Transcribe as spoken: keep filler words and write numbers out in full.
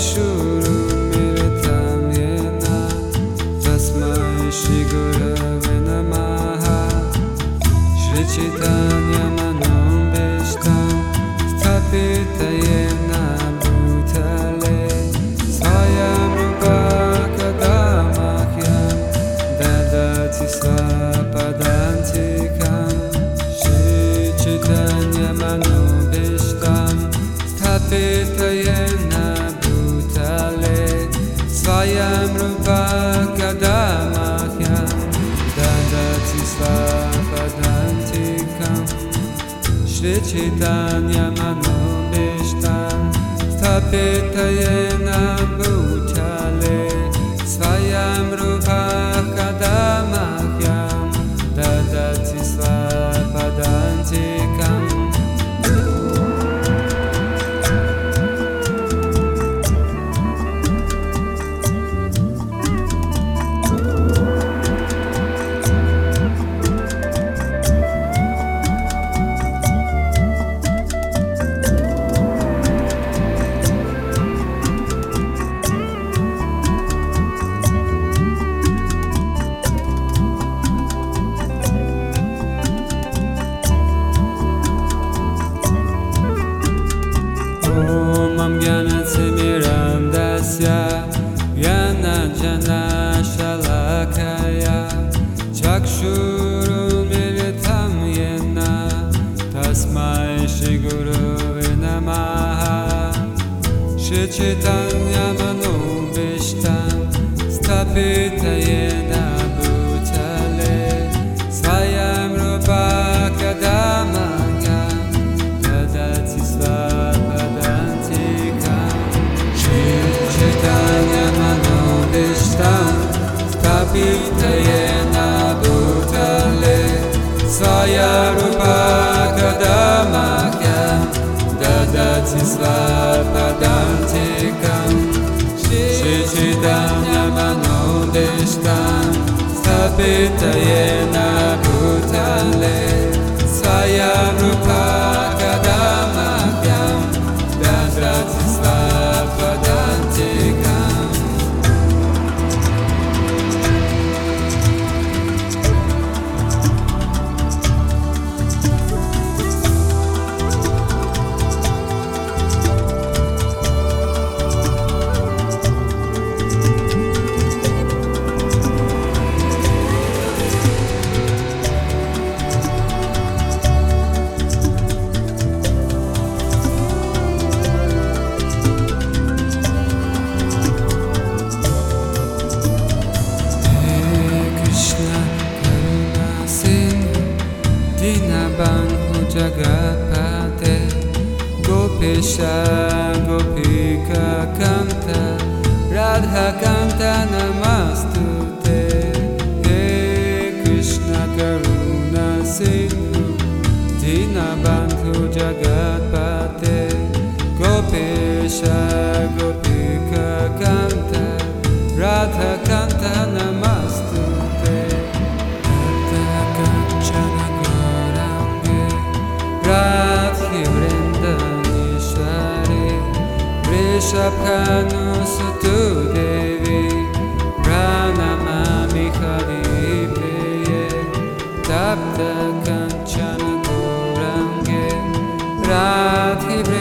Chakshurumilitam yena Tasmai Shri Gurave Namaha Shri Chaitanya Manobishtam Sthapita yena Bhutale Swayam Rupa Kadamahyam Dadati Svapadantikam Shri Chaitanya Manobishtam Sthapita yena Bhutale Swayam Rupa Kadamahyam Dadati Svapadantikam Shri Chaitanya Manobishtam Sthapita yena Bhutale Swayam Rupa Kadamahyam Dadati Svapadantikam Om Jnanatimirandasya Jnananjana Shalakaya Chakshurumilitam yena Tasmai Shri Gurave Namaha Shri Chaitanya Manobishtam Sthapita yena Bhutale Swayam Rupa Kadamahyam Dadati Svapadantikam Chaitanya Manobishtam Sthapita yena Bhutale Swayam Rupa Kadamahyam Dadati Svapadantikam Shri Chaitanya Manobishtam Sthapita yena Bhutale Swayam Rupa Kadamahyam Dadati Svapadantikam Dinabandhu Jagapate Gopisha Gopika Kanta Radha Kanta Namastute He Krishna Karuna Sindhu Dinabandhu Jagapate Gopisha Gopika Kanta Radha Kanta Namastute Radhi Vrindaneshwari Vrishabhanu Sutu Devi Pranamami Haripriye Tapta Kanchana Gaurange Radhi